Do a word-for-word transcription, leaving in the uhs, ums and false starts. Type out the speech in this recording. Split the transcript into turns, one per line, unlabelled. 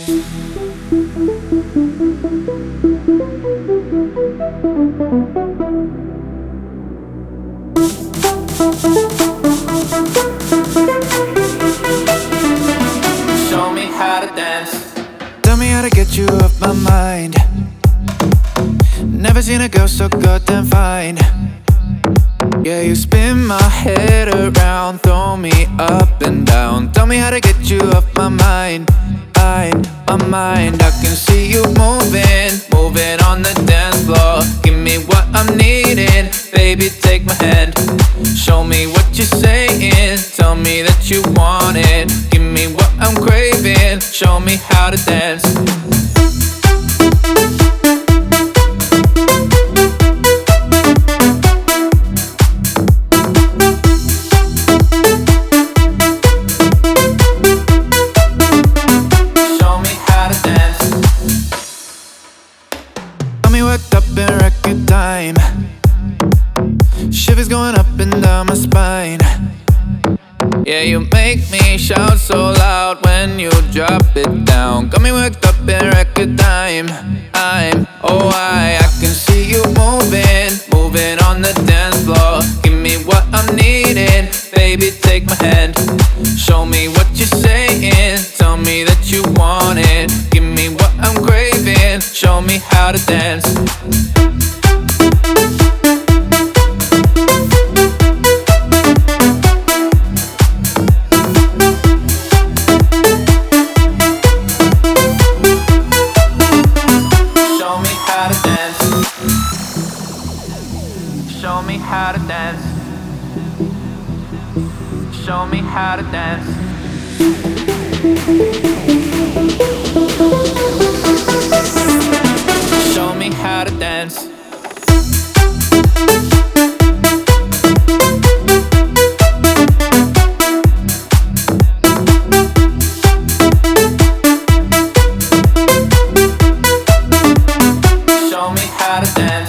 Show me how to dance.
Tell me how to get you off my mind. Never seen a girl so goddamn fine. Yeah, you spin my head around, throw me up and down. Tell me how to get you off my mind. I, my mind, I can see you moving, moving on the dance floor. Give me what I'm needing, baby, take my hand. Show me what you're saying, tell me that you want it. Give me what I'm craving, show me how to dance. Worked up in record time, shivers going up and down my spine. Yeah, you make me shout so loud when you drop it down. Got me worked up in record time. I'm, oh I, I can see you moving, moving on the dance floor. Give me what I'm needing, baby, take my hand. Show me what you're saying, tell me that you want it. Give me what I'm craving, show me how to dance. Show me how to dance. Show me how to dance. Show me how to dance. Show me how to dance. Show me how to dance.